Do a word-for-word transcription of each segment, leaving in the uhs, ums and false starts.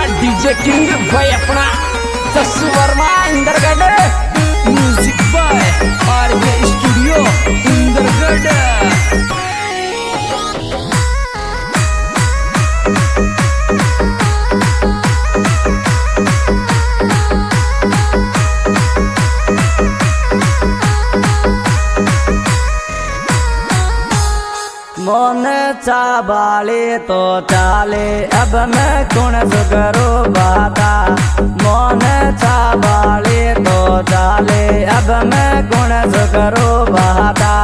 DJ king भाई अपना Jassu Verma Indargarh music by RK studio Indargarh. मोन चाबाले तो चाले अब मैं कौन सो करो बाता। मोन चाबाले तो चाले अब मैं कौन सो करो बाता।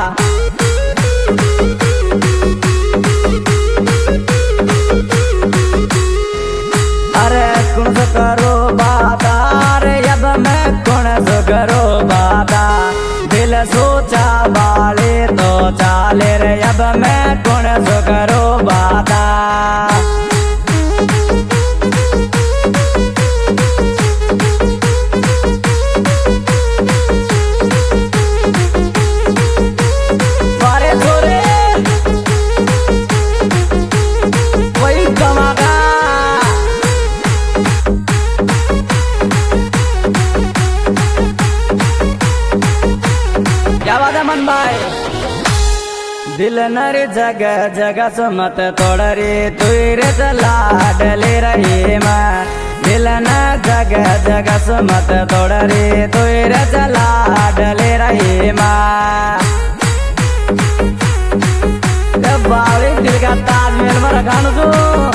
अरे कौन सो करो बाता रे अब मैं कौन सो करो बाता। दिल सोचा बाले तो चाले रे अब मैं कौन सो करो बाता। मारे छोरे वही कमागा क्या बात है मन भाई। दिल नर जगह जगह सुमत तोड़ रे तुरे चला डले रही मैं। दिल न जगह जगह सुमत तोड़ रे तुरे चला डले रही मैं। बावली दिल का ताजमहल में रखान तू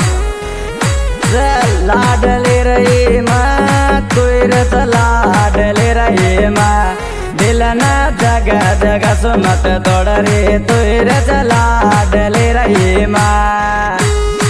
लाडले रही मैं तुरे चला डले रही मैं। दिल न जगह जगह सुमत तोड़ रे तुरे चला डले रही माँ।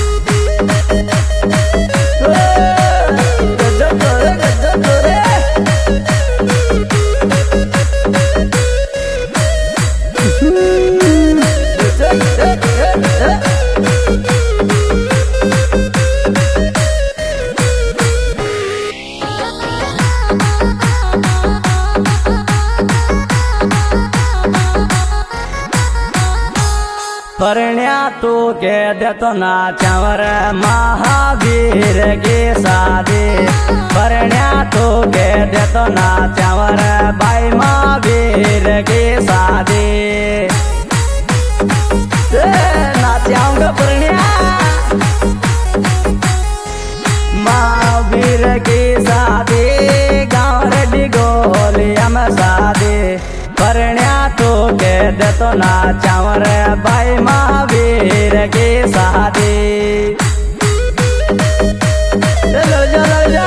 परण्या तू के दे तो ना चावर महावीर के शादी। परण्या तू के दे तो ना चावर भाई महावीर के शादी। नाचाऊंगा परण्या महावीर की शादी गाँव रेडी गोलिया में शादी। परण्या तो के दे तो ना चावर भाई महावीर की शादी। चलो चलो जा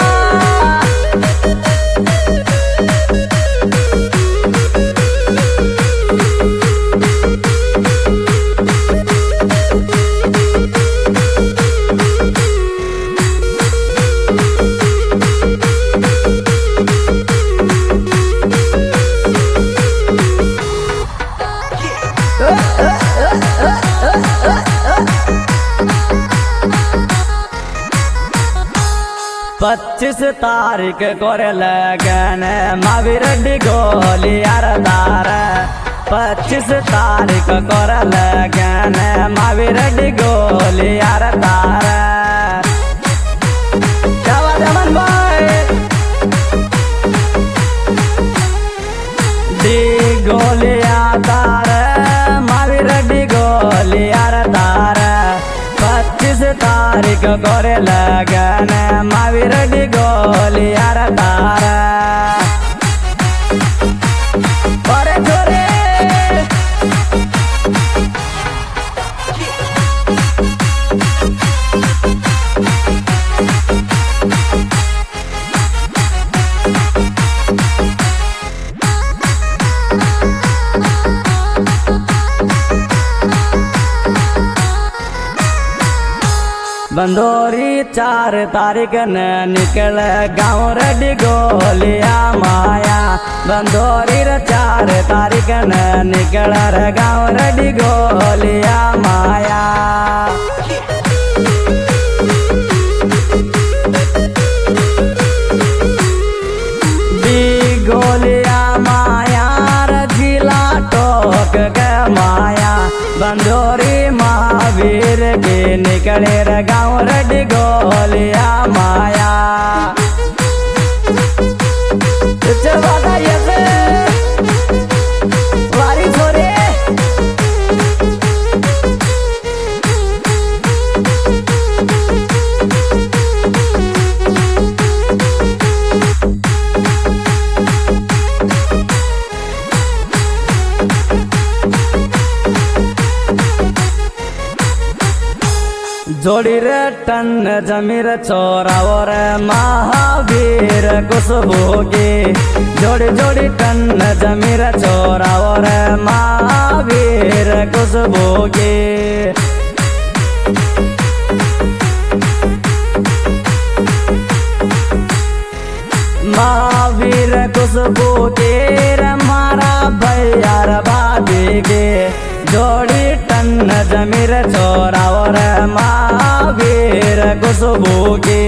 पच्चीस तारीख कोर लगन महावीर गोलियार दार। पच्चीस तारीख कोर लगन महावीर गोलियार दार। मन भाई डी गोलिया दार महावीर गोलियार दार। पच्चीस तारीख कोरे लगन महावीर गोलियार दार। अरे छोरे बंदोरी चार तारीख न निकल गाँव रेडी गोलिया माया। बंदोरी चार तारीख न निकल गाँव रेडी गोलिया माया। दी गोलिया माया जिला टोक के माया। बंदोरी महावीर के निकले गाँव रेडी गोलिया माया चलवाता ये से वारी छोरे जोड़ी रे टन जमीर चोरावर महावीर कुसुभोगे जोड़ी जोड़ी टन जमीर चोरावर महावीर कुसुभोगे महावीर कुसुभोगे मारा भैयार बाबेगे जोड़ी टन जमीर चोरावर महावीर कुसुभोगे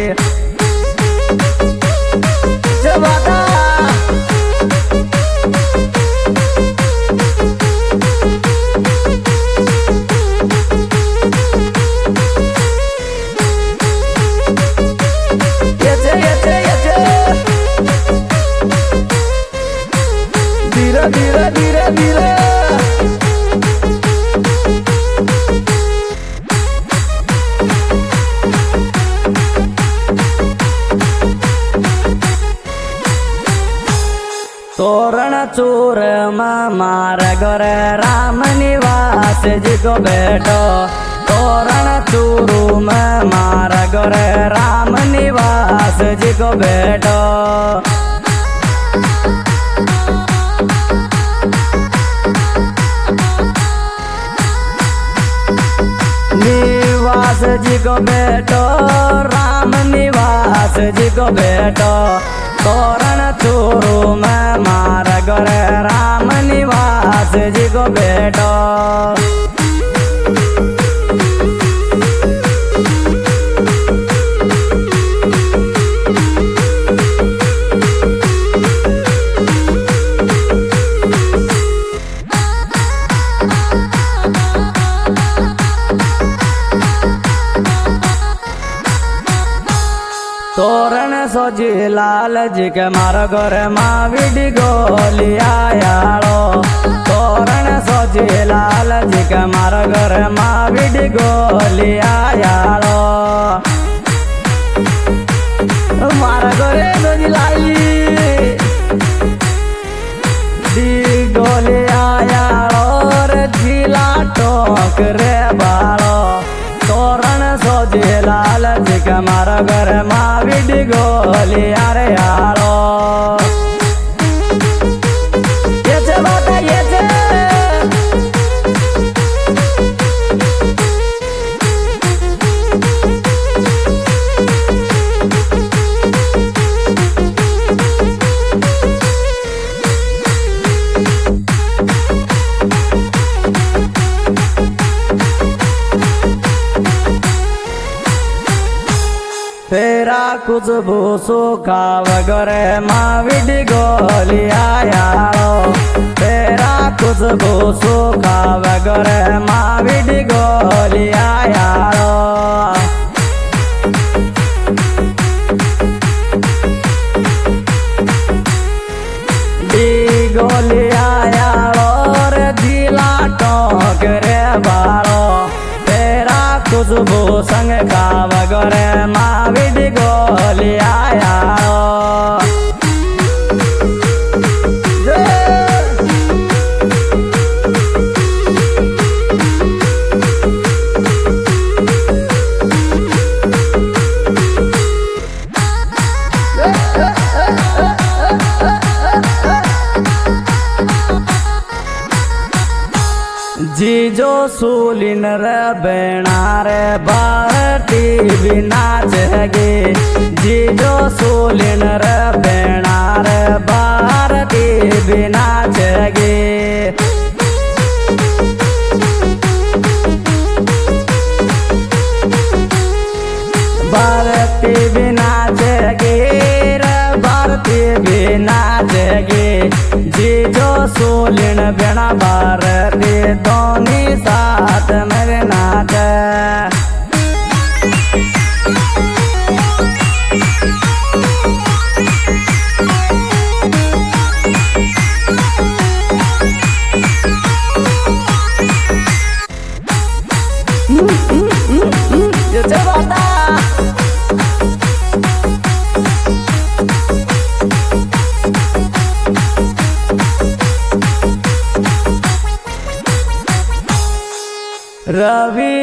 चलवाता येचे येचे येचे धीरे धीरे धीरे धीरे तोरण चूर मार घर राम निवास जी को बैठो तोरण चूरू में मार घर राम निवास जी को बैठो निवास जी को बैठो राम निवास जी को बैठो तोरण चूरू में मार घर राम निवास जी को बैठो तोरण सोजी लाल जी के मार घर माविडी गोलिया यालो तोरण सोजी लाल जी के मार घर माविडी गोलिया यालो मार घरे सोजी लाई दी गोलिया यालो रे जिला टोक रे बालो तोरण सोजी लाल जी के मार घर माविडी गोलिया रे यारो ये चलवाता ये से फेरा कुछ भूसो खाव गरे माविडी गोलिया यारो फेरा कुछ भूसो खाव गरे माविडी गोलिया यारो दी गोलिया यारो रे दिला टोक रे बारो खुशबू संग खाव gore माविडी गोलिया यारो जीजो सूलिन रे बेणा रे भारती भी नाचेगी जीजो सूलिन रे बेणा रे भारती भी नाचेगी भारती भी नाचेगी रे भारती भी नाचेगी जीजो सूलिन बेणा भारती दोनी साथ मेरे नाच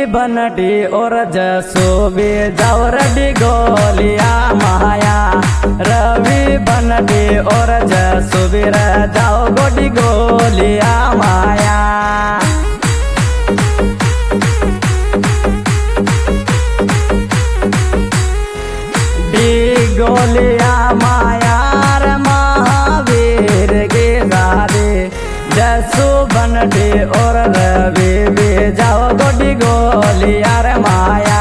बनडी और जसो भी जाओ रडी गोलिया माया रवि बनडी और जसो भी जाओ गोडी गोलिया माया डी गोलिया माया रे महावीर के दादे जसो बनडी और रवि भी जाओ गोडी गोलिया रे माया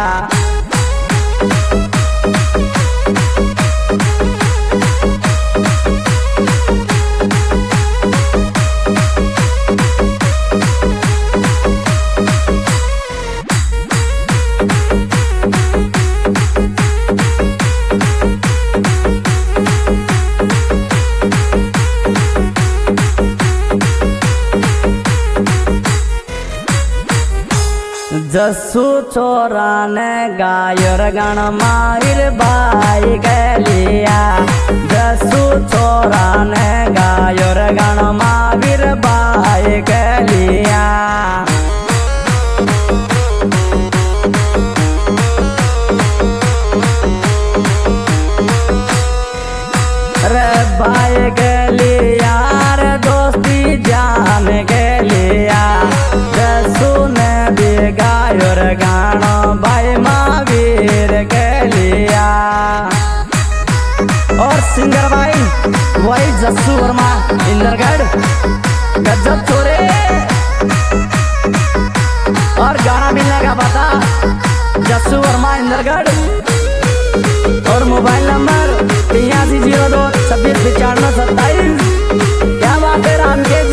जसू चोरान गायर गण माहिर बाई गलिया जसू चोरान गायर गण माहिर बाई गलिया रे बाई गलिया रे दोस्ती जान गलिया जसू ने गायर गानो भाई महावीर के लिया और सिंगर भाई वही जस्सू वर्मा इंदरगढ़ गजब छोरे और गाना मिलने का पता जस्सू वर्मा इंदरगढ़ और मोबाइल नंबर तिरासी जीरो दो छब्बीस पचानवे सत्ताईस। क्या बात है राम के